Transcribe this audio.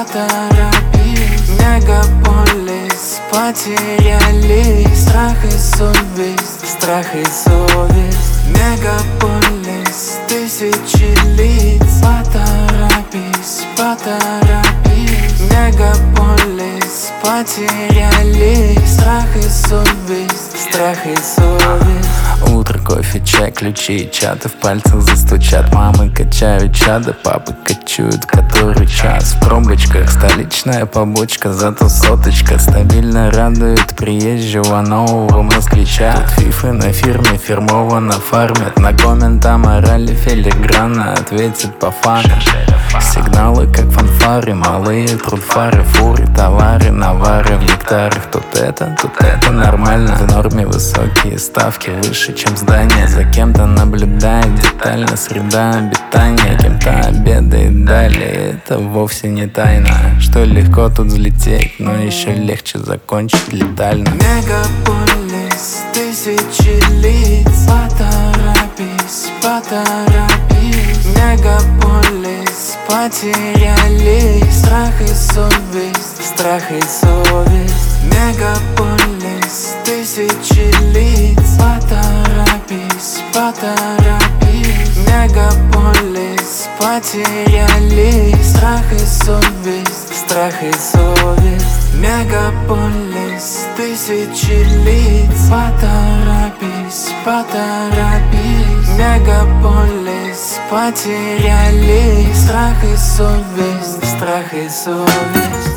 поторопись. Мегаполис, потерялись. Страх и совесть, страх и совесть. Мегаполис, тысячи лиц. Поторопись, поторопись. Мегаполис, потерялись. Страх и совесть, страх и совесть. Утро, кофе, чай, ключи и чаты в пальцах застучат. Мамы качают чада, папы качуют который час. В пробочках столичная побочка, зато соточка стабильно радует приезжего нового москвича. Тут фифы на фирме, фирмово нафармят. На коммента морали филигранно ответит по фану. Сигналы как фанфары, малые трудфары, фуры, товары, навары в гектарах. Тут это нормально. В норме высокие ставки, выше чем здание. За кем-то наблюдает детально среда обитания. Кем-то обедает далее, это вовсе не тайна. Что легко тут взлететь, но еще легче закончить летально. Мегаполис, тысячи лиц. Поторопись, поторопись. Мегаполис, потерялись. Страх и совесть, страх и совесть. Мегаполис, тысячи лиц. Поторопись, поторопись. Мегаполис, потерялись. Страх и совесть, страх и совесть. Мегаполис, тысячи лиц. Поторопись, поторопись. Мегаполис, потерялись. Страх и совесть, страх и совесть.